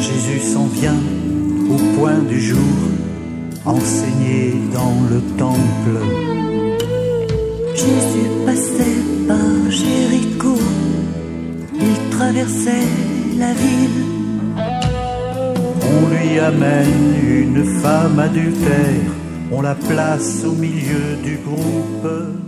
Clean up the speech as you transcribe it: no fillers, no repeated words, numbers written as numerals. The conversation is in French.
Jésus s'en vient au point du jour, enseigné dans le temple. Jésus passait par Jéricho, il traversait la ville. On lui amène une femme adultère, on la place au milieu du groupe.